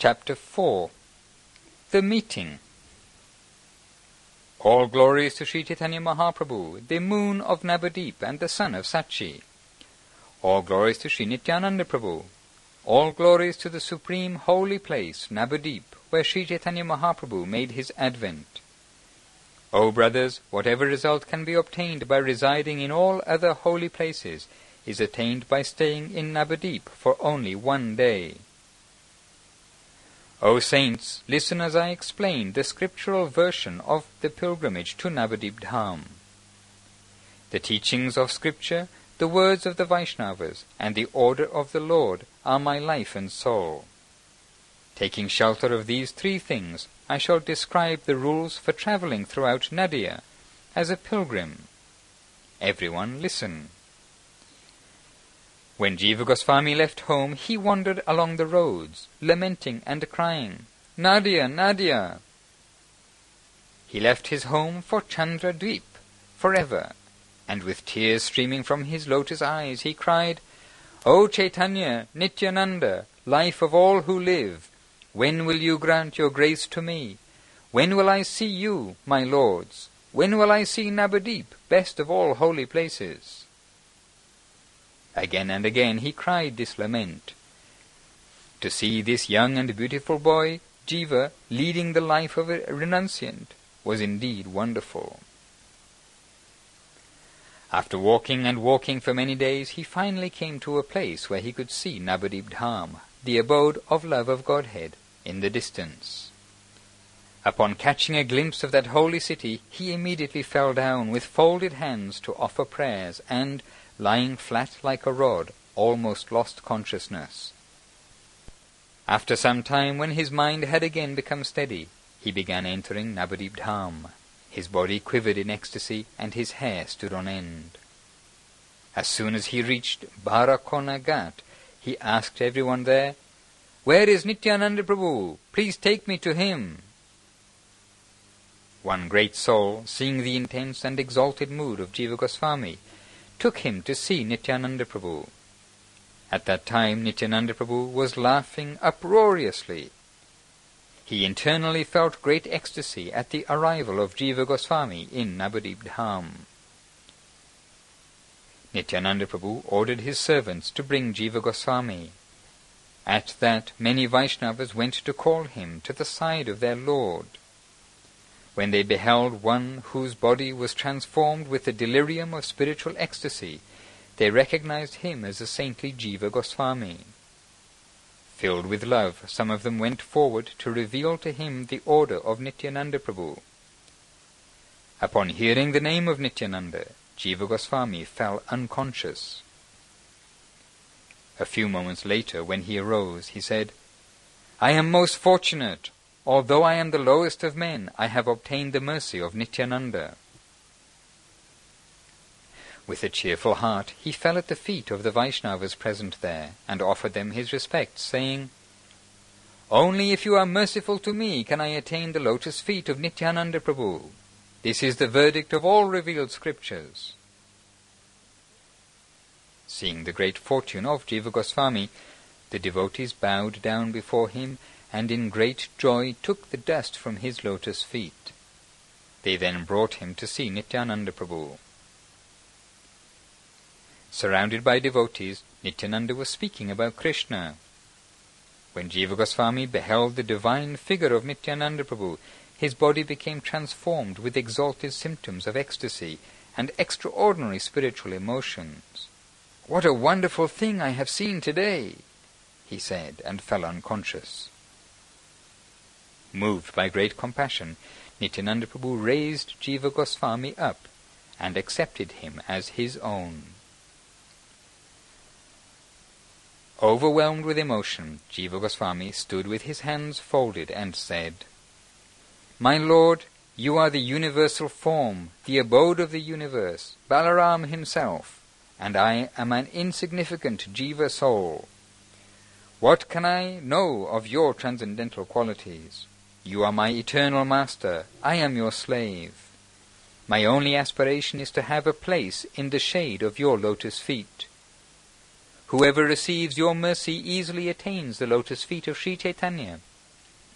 Chapter 4. The Meeting. All glories to Sri Chaitanya Mahaprabhu, the moon of Navadip and the son of Sachi. All glories to Sri Nityananda Prabhu. All glories to the supreme holy place, Navadip, where Sri Chaitanya Mahaprabhu made his advent. O brothers, whatever result can be obtained by residing in all other holy places is attained by staying in Navadip for only one day. O saints, listen as I explain the scriptural version of the pilgrimage to Navadip Dham. The teachings of Scripture, the words of the Vaishnavas, and the order of the Lord are my life and soul. Taking shelter of these three things, I shall describe the rules for travelling throughout Nadia as a pilgrim. Everyone listen. When Jiva Goswami left home, he wandered along the roads, lamenting and crying, "Nadia, Nadia!" He left his home for Chandradweep forever, and with tears streaming from his lotus eyes, he cried, "O Chaitanya, Nityananda, life of all who live, when will you grant your grace to me? When will I see you, my lords? When will I see Navadip, best of all holy places?" Again and again he cried this lament. To see this young and beautiful boy, Jiva, leading the life of a renunciant, was indeed wonderful. After walking and walking for many days, he finally came to a place where he could see Navadip Dham, the abode of love of Godhead, in the distance. Upon catching a glimpse of that holy city, he immediately fell down with folded hands to offer prayers and, lying flat like a rod, almost lost consciousness. After some time, when his mind had again become steady, he began entering Navadip Dham. His body quivered in ecstasy, and his hair stood on end. As soon as he reached Bharakona Ghat, he asked everyone there, "Where is Nityananda Prabhu? Please take me to him." One great soul, seeing the intense and exalted mood of Jiva Goswami, took him to see Nityananda Prabhu. At that time Nityananda Prabhu was laughing uproariously. He internally felt great ecstasy at the arrival of Jiva Goswami in Navadip Dham. Nityananda Prabhu ordered his servants to bring Jiva Goswami. At that many Vaishnavas went to call him to the side of their Lord. When they beheld one whose body was transformed with the delirium of spiritual ecstasy, they recognized him as the saintly Jiva Goswami. Filled with love, some of them went forward to reveal to him the order of Nityananda Prabhu. Upon hearing the name of Nityananda, Jiva Goswami fell unconscious. A few moments later, when he arose, he said, "I am most fortunate. Although I am the lowest of men, I have obtained the mercy of Nityananda." With a cheerful heart, he fell at the feet of the Vaishnavas present there, and offered them his respects, saying, "Only if you are merciful to me can I attain the lotus feet of Nityananda Prabhu. This is the verdict of all revealed scriptures." Seeing the great fortune of Jiva Goswami, the devotees bowed down before him, and in great joy took the dust from his lotus feet. They then brought him to see Nityananda Prabhu. Surrounded by devotees, Nityananda was speaking about Krishna. When Jiva Goswami beheld the divine figure of Nityananda Prabhu, his body became transformed with exalted symptoms of ecstasy and extraordinary spiritual emotions. "What a wonderful thing I have seen today!" he said, and fell unconscious. Moved by great compassion, Nityananda Prabhu raised Jiva Goswami up and accepted him as his own. Overwhelmed with emotion, Jiva Goswami stood with his hands folded and said, "My Lord, you are the universal form, the abode of the universe, Balaram himself, and I am an insignificant Jiva soul. What can I know of your transcendental qualities? You are my eternal master, I am your slave. My only aspiration is to have a place in the shade of your lotus feet. Whoever receives your mercy easily attains the lotus feet of Sri Chaitanya,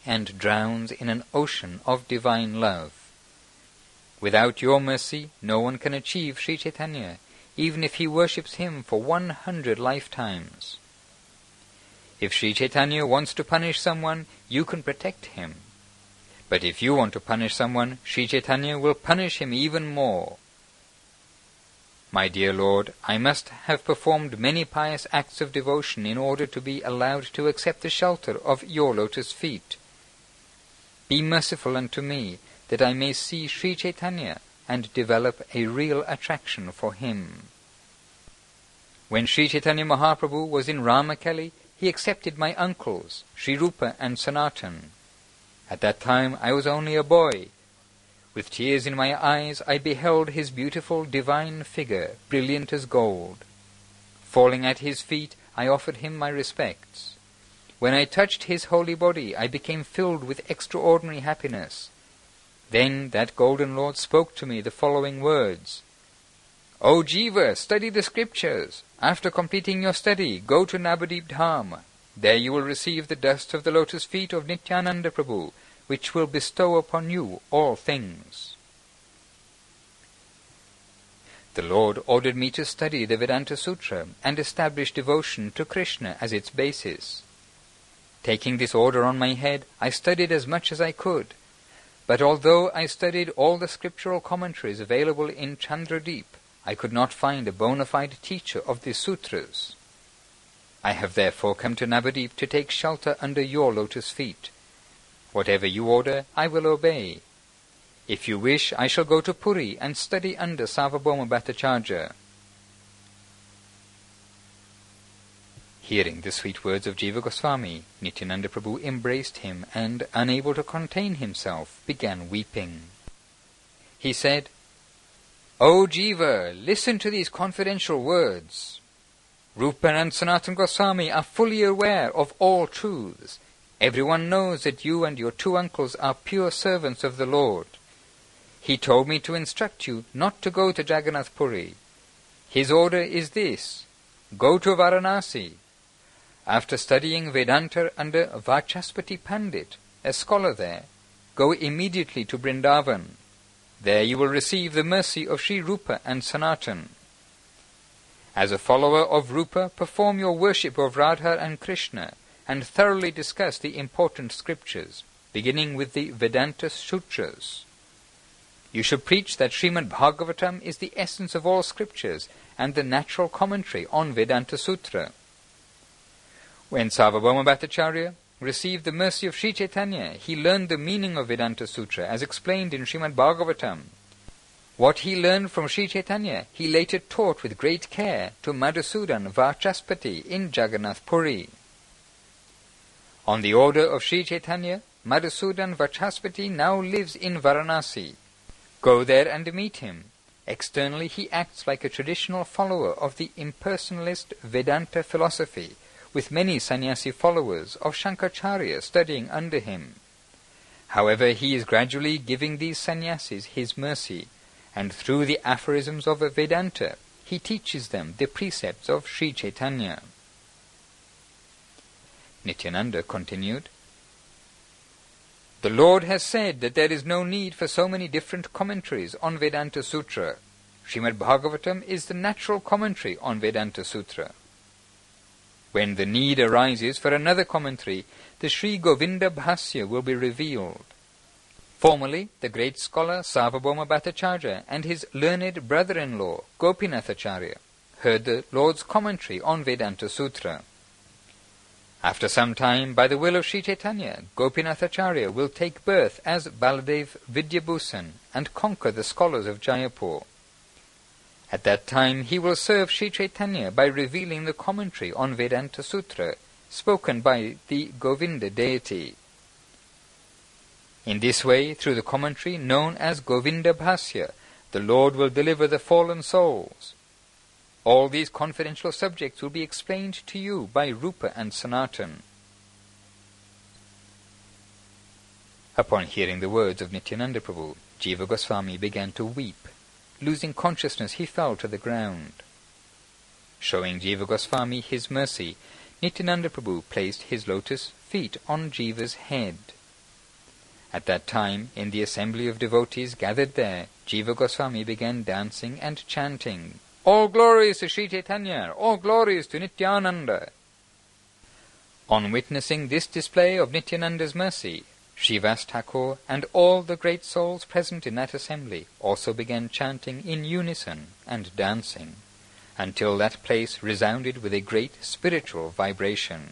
and drowns in an ocean of divine love. Without your mercy, no one can achieve Sri Chaitanya, even if he worships him for 100 lifetimes. If Sri Chaitanya wants to punish someone, you can protect him. But if you want to punish someone, Sri Chaitanya will punish him even more. My dear Lord, I must have performed many pious acts of devotion in order to be allowed to accept the shelter of your lotus feet. Be merciful unto me, that I may see Sri Chaitanya and develop a real attraction for him. When Sri Chaitanya Mahaprabhu was in Ramakeli, he accepted my uncles, Sri Rupa and Sanatan. At that time I was only a boy. With tears in my eyes I beheld his beautiful divine figure, brilliant as gold. Falling at his feet, I offered him my respects. When I touched his holy body, I became filled with extraordinary happiness. Then that golden Lord spoke to me the following words: O Jiva, study the scriptures. After completing your study, go to Navadip Dham. There you will receive the dust of the lotus feet of Nityananda Prabhu, which will bestow upon you all things. The Lord ordered me to study the Vedanta Sutra and establish devotion to Krishna as its basis. Taking this order on my head, I studied as much as I could. But although I studied all the scriptural commentaries available in Chandradeep, I could not find a bona fide teacher of the sutras. I have therefore come to Navadip to take shelter under your lotus feet. Whatever you order, I will obey. If you wish, I shall go to Puri and study under Sarvabhauma Bhattacharya. Hearing the sweet words of Jiva Goswami, Nityananda Prabhu embraced him and, unable to contain himself, began weeping. He said, O Jiva, listen to these confidential words. Rupa and Sanatana Goswami are fully aware of all truths. Everyone knows that you and your two uncles are pure servants of the Lord. He told me to instruct you not to go to Jagannath Puri. His order is this: go to Varanasi. After studying Vedanta under Vachaspati Pandit, a scholar there, go immediately to Vrindavan. There you will receive the mercy of Sri Rupa and Sanatan. As a follower of Rupa, perform your worship of Radha and Krishna, and thoroughly discuss the important scriptures, beginning with the Vedanta Sutras. You should preach that Srimad Bhagavatam is the essence of all scriptures and the natural commentary on Vedanta Sutra. When Sarvabhauma Bhattacharya received the mercy of Sri Chaitanya, he learned the meaning of Vedanta Sutra as explained in Srimad Bhagavatam. What he learned from Sri Chaitanya, he later taught with great care to Madhusudan Vachaspati in Jagannath Puri. On the order of Sri Chaitanya, Madhusudan Vachaspati now lives in Varanasi. Go there and meet him. Externally he acts like a traditional follower of the impersonalist Vedanta philosophy, with many sannyasi followers of Shankaracharya studying under him. However, he is gradually giving these sannyasis his mercy, and through the aphorisms of Vedanta, he teaches them the precepts of Sri Chaitanya. Nityananda continued, The Lord has said that there is no need for so many different commentaries on Vedanta Sutra. Srimad Bhagavatam is the natural commentary on Vedanta Sutra. When the need arises for another commentary, the Sri Govinda Bhasya will be revealed. Formerly, the great scholar Sarvabhauma Bhattacharya and his learned brother-in-law Gopinathacharya heard the Lord's commentary on Vedanta Sutra. After some time, by the will of Sri Chaitanya, Gopinathacharya will take birth as Baladev Vidyabhusan and conquer the scholars of Jayapur. At that time he will serve Sri Chaitanya by revealing the commentary on Vedanta Sutra, spoken by the Govinda deity. In this way, through the commentary known as Govinda Bhasya, the Lord will deliver the fallen souls. All these confidential subjects will be explained to you by Rupa and Sanatan. Upon hearing the words of Nityananda Prabhu, Jiva Goswami began to weep. Losing consciousness, he fell to the ground. Showing Jiva Goswami his mercy, Nityananda Prabhu placed his lotus feet on Jiva's head. At that time, in the assembly of devotees gathered there, Jiva Goswami began dancing and chanting, "All glories to Sri Chaitanya! All glories to Nityananda!" On witnessing this display of Nityananda's mercy, Srivas Thakur and all the great souls present in that assembly also began chanting in unison and dancing, until that place resounded with a great spiritual vibration.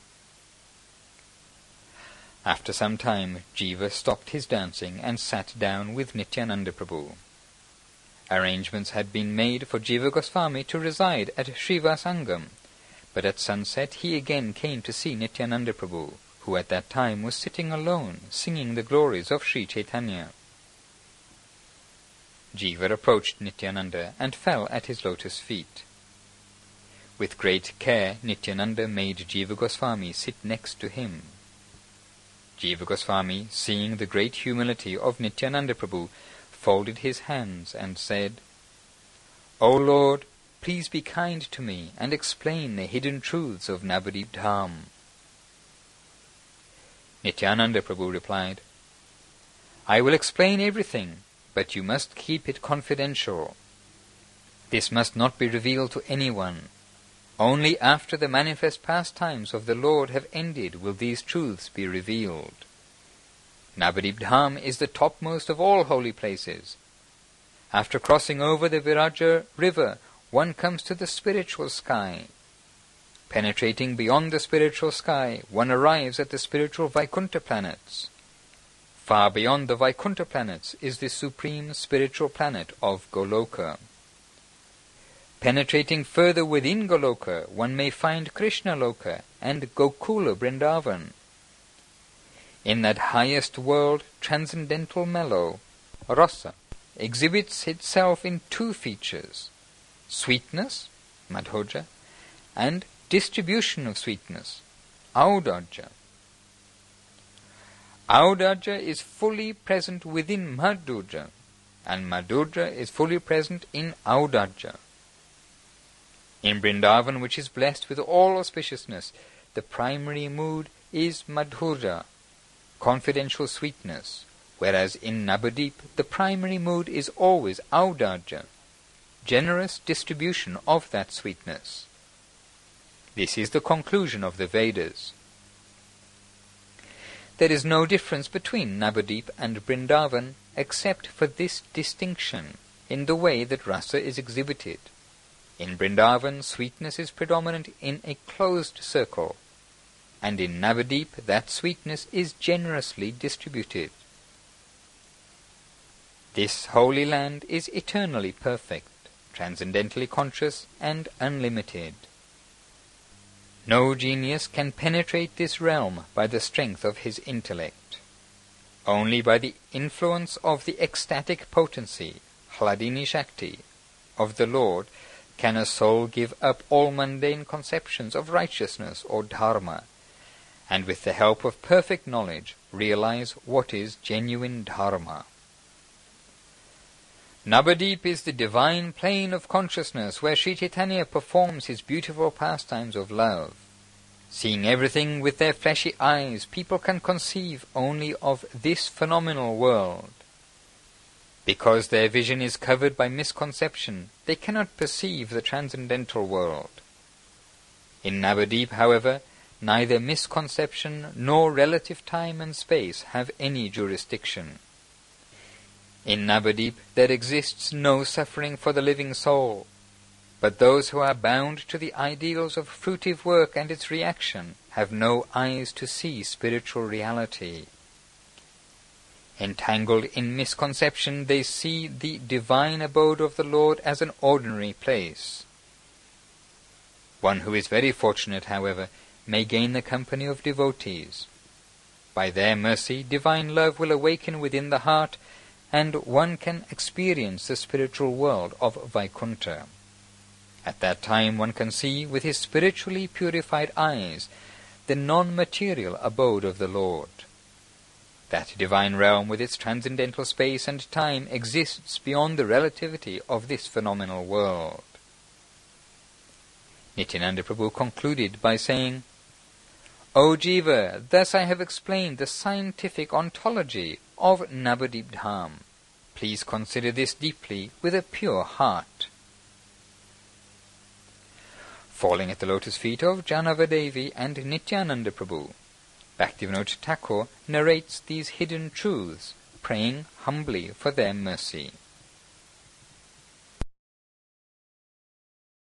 After some time, Jiva stopped his dancing and sat down with Nityananda Prabhu. Arrangements had been made for Jiva Goswami to reside at Srivasangam, but at sunset he again came to see Nityananda Prabhu, who at that time was sitting alone, singing the glories of Sri Chaitanya. Jiva approached Nityananda and fell at his lotus feet. With great care, Nityananda made Jiva Goswami sit next to him. Jiva Goswami, seeing the great humility of Nityananda Prabhu, folded his hands and said, "O Lord, please be kind to me and explain the hidden truths of Navadip Dham." Nityananda Prabhu replied, "I will explain everything, but you must keep it confidential. This must not be revealed to anyone. Only after the manifest pastimes of the Lord have ended will these truths be revealed. Navadip Dham is the topmost of all holy places. After crossing over the Viraja river, one comes to the spiritual sky. Penetrating beyond the spiritual sky, one arrives at the spiritual Vaikuntha planets. Far beyond the Vaikuntha planets is the supreme spiritual planet of Goloka. Penetrating further within Goloka, one may find Krishna Loka and Gokula Vrindavan. In that highest world, transcendental mellow, rasa, exhibits itself in two features: sweetness, madhoja, and distribution of sweetness, audaja. Audaja is fully present within madhuja, and madhuja is fully present in audaja. In Vrindavan, which is blessed with all auspiciousness, the primary mood is madhurya, confidential sweetness, whereas in Navadip the primary mood is always audaja, generous distribution of that sweetness. This is the conclusion of the Vedas. There is no difference between Navadip and Vrindavan except for this distinction in the way that rasa is exhibited. In Vrindavan, sweetness is predominant in a closed circle, and in Navadip that sweetness is generously distributed. This holy land is eternally perfect, transcendentally conscious and unlimited. No genius can penetrate this realm by the strength of his intellect. Only by the influence of the ecstatic potency, Hladini Shakti, of the Lord, can a soul give up all mundane conceptions of righteousness or dharma, and with the help of perfect knowledge realize what is genuine dharma. Navadip is the divine plane of consciousness where Sri Chaitanya performs his beautiful pastimes of love. Seeing everything with their fleshy eyes, people can conceive only of this phenomenal world. Because their vision is covered by misconception, they cannot perceive the transcendental world. In Navadip, however, neither misconception nor relative time and space have any jurisdiction. In Navadip there exists no suffering for the living soul, but those who are bound to the ideals of fruitive work and its reaction have no eyes to see spiritual reality. Entangled in misconception, they see the divine abode of the Lord as an ordinary place. One who is very fortunate, however, may gain the company of devotees. By their mercy, divine love will awaken within the heart, and one can experience the spiritual world of Vaikuntha. At that time one can see with his spiritually purified eyes the non-material abode of the Lord. That divine realm with its transcendental space and time exists beyond the relativity of this phenomenal world. Nityananda Prabhu concluded by saying, O Jiva, thus I have explained the scientific ontology of Navadip Dham. Please consider this deeply with a pure heart. Falling at the lotus feet of Janavadevi and Nityananda Prabhu, Bhaktivinoda Thakur narrates these hidden truths, praying humbly for their mercy.